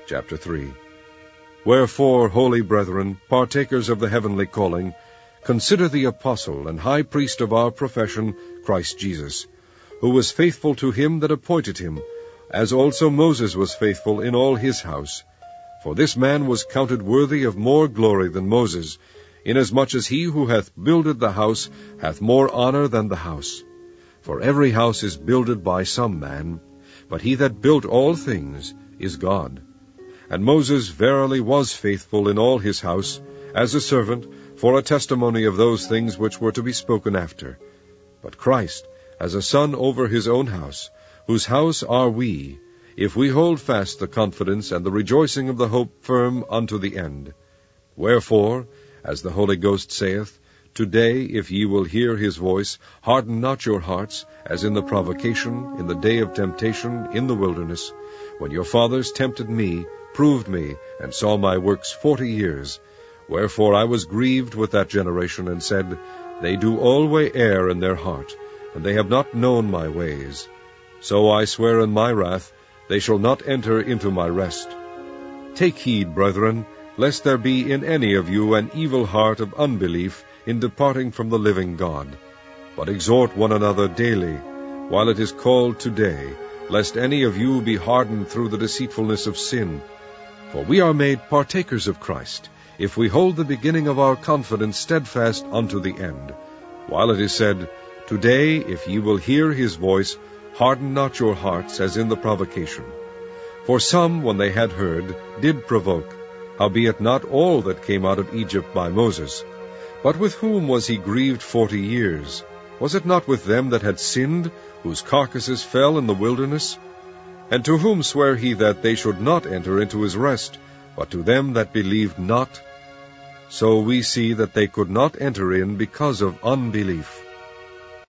Chapter 3. Wherefore, holy brethren, partakers of the heavenly calling, consider the apostle and high priest of our profession, Christ Jesus, who was faithful to him that appointed him, as also Moses was faithful in all his house. For this man was counted worthy of more glory than Moses, inasmuch as he who hath builded the house hath more honor than the house. For every house is builded by some man, but he that built all things is God. And Moses verily was faithful in all his house, as a servant, for a testimony of those things which were to be spoken after. But Christ, as a son over his own house, whose house are we, if we hold fast the confidence and the rejoicing of the hope firm unto the end. Wherefore, as the Holy Ghost saith, Today, if ye will hear his voice, harden not your hearts, as in the provocation, in the day of temptation, in the wilderness, when your fathers tempted me, proved me, and saw my works 40 years. Wherefore I was grieved with that generation, and said, They do always err in their heart, and they have not known my ways. So I swear in my wrath, they shall not enter into my rest. Take heed, brethren, lest there be in any of you an evil heart of unbelief in departing from the living God. But exhort one another daily, while it is called today, lest any of you be hardened through the deceitfulness of sin. For we are made partakers of Christ, if we hold the beginning of our confidence steadfast unto the end. While it is said, Today, if ye will hear his voice, harden not your hearts, as in the provocation. For some, when they had heard, did provoke, howbeit not all that came out of Egypt by Moses. But with whom was he grieved 40 years? Was it not with them that had sinned, whose carcasses fell in the wilderness? And to whom sware he that they should not enter into his rest, but to them that believed not? So we see that they could not enter in because of unbelief.